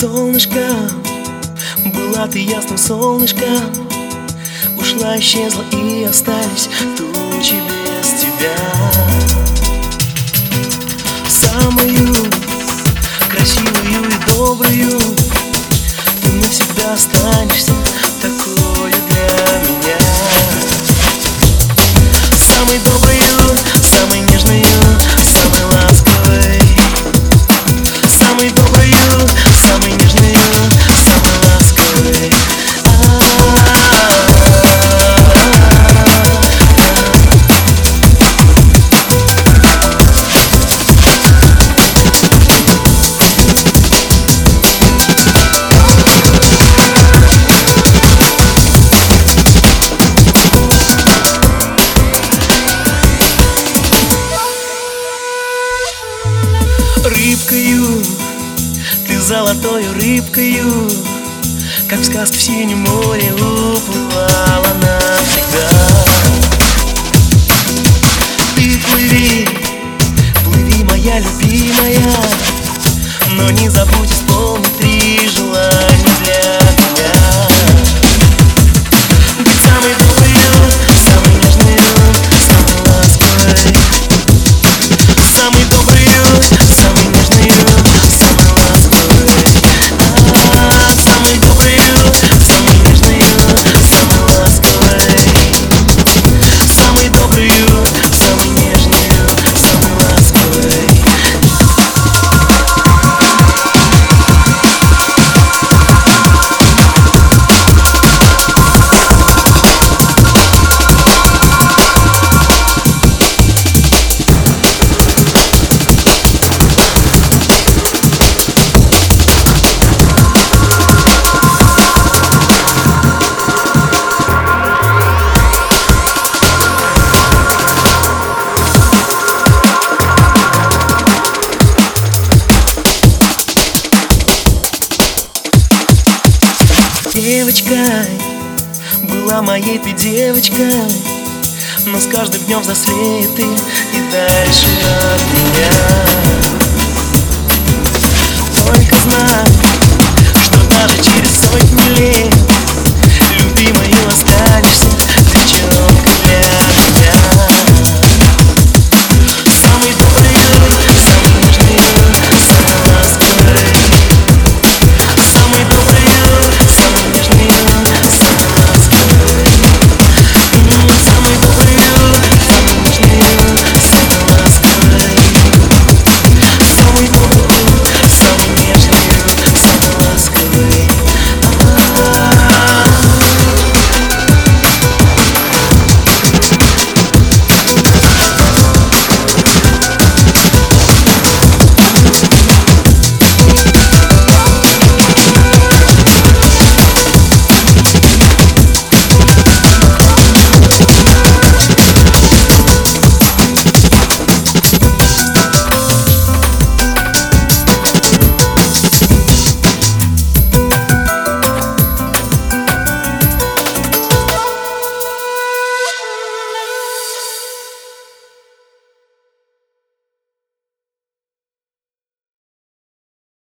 солнышко, была ты ясным солнышком. Ушла, исчезла и остались тучи без тебя. Самую красивую и добрую ты навсегда останешься, такое для меня. Самой добрую, самой нежную, самой ласковой. Самой добрую, самой нежную, самой ласковой. Рыбкою, ты золотою рыбкою, как в сказке в синем море уплывала навсегда. Ты плыви, плыви, моя любимая, но не забудь исполнить 3 желания для меня. Быть самой доброю, самой нежную, самой ласковой. Самой доброю, самой нежную, самой ласковой. Самой доброю, самой нежную, самой ласковой. Самой доброю, самой нежную, самой ласковой. Девочкой, была моей ты девочкой, но с каждым днем взрослее ты и дальше от меня.